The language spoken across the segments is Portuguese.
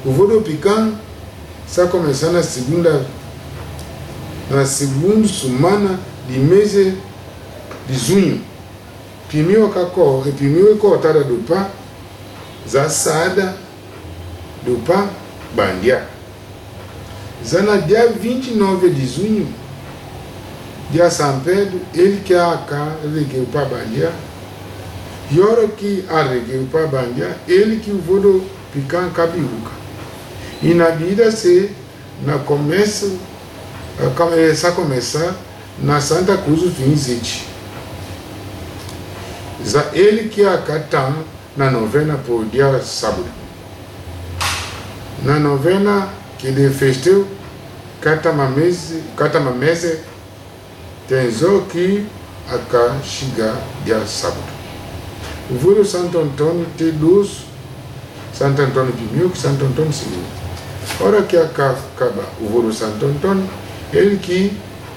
O voodoo picão está começando na segunda semana de mês de junho. Primeiro cortada do pá, assada do pá, bandia. Já no dia 29 de junho, dia São Pedro, ele que arregueu o pá bandia. E a hora que arregueu o pá bandia, ele que o voodoo picão cabiuca. E na vida se na começa na Santa Cruz do Finzite. Já ele que acata na novena por dia sábado. Na novena que ele festeu, cata uma mesa, tem só que acá chegar dia sábado. O voodoo Santo Antônio tem dois, Santo Antônio primeiro e Santo Antônio segundo. Hora que acaba o voodoo Santo Antônio, ele que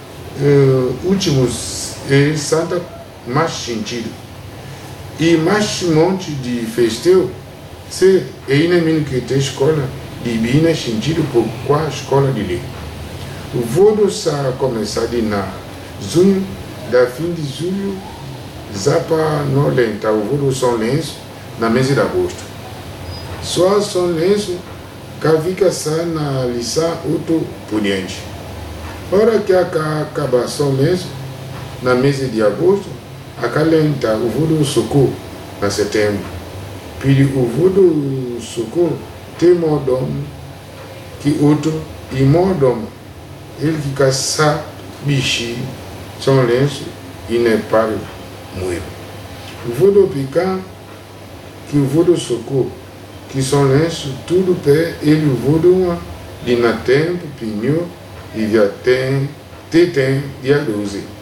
últimos é Santa mais sentido. E mais monte de festeio, se ainda menos que tem escola de bina sentido por qual escola de lei. O voodoo está começado na junho, da fim de julho, zapa no lenta, o voodoo São Lourenço, na mês de agosto. Só São Lourenço, que fica na lição outro por diante. Hora que acaba São Lourenço, na mês de agosto, acalenta o voodoo Socorro, na setembro. Pedi o voodoo Socorro, tem mordomo, que outro, e mordomo, ele que caça bichi, São Lourenço e Nepal, moeiro. O voodoo picão, que o voodoo Socorro, que São Lourenço, tudo pé, ele o voodoo de na tempo, pinhou, e já tem dia 12.